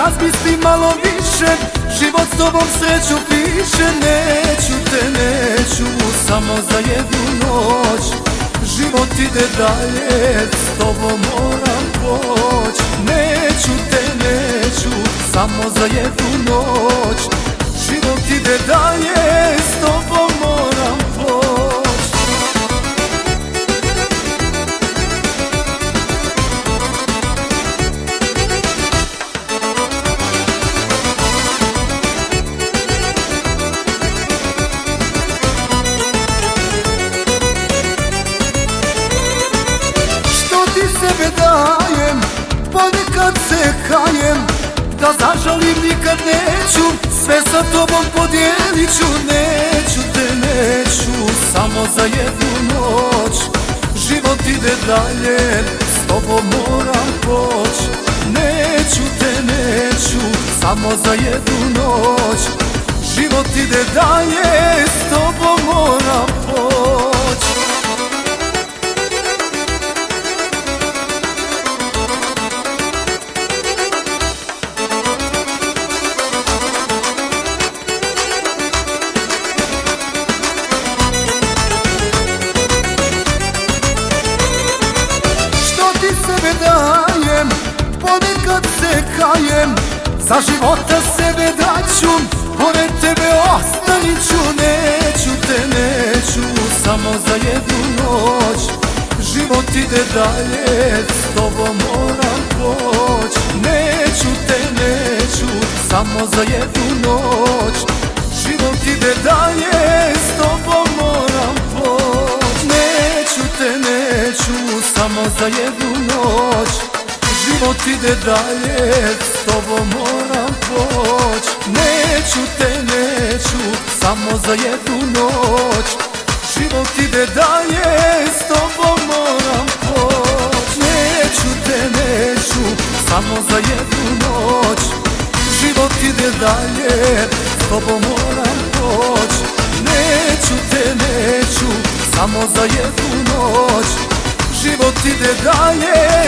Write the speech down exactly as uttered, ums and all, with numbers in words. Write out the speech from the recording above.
razmisli malo više, život s tobom sreću piše. Neću te, neću, samo za jednu noć. Život ide dalje, s tobom moram poć. Neću te, neću, samo za jednu noć. Život ide dalje, s tobom moram poć. Sebe dajem, ponekad se kajem, da zažalim nikad neću, sve sa tobom podijelit ću. Neću te, neću, samo za jednu noć. Život ide dalje, s tobom moram poć. Neću te, neću, samo za jednu noć. Život ide dalje, s tobom moram poć. Sebe dajem, ponekad se kajem, za života sebe daću, pored tebe ostavit ću. Neću te, neću, samo za jednu noć. Život ide dalje, s tobom moram poć. Neću te, neću, samo za jednu noć. Život ide dalje, s tobom moram poć. Neću te, neću, samo za jednu noć. Život ide dalje, s tobom moram poć. Neću te, neću, samo za jednu noć. Život ide dalje, s tobom moram poć. Neću te, neću, samo za jednu noć. Život ide dalje, s tobom moram poć. Neću te, neću, samo za jednu noć. Život ide dalje.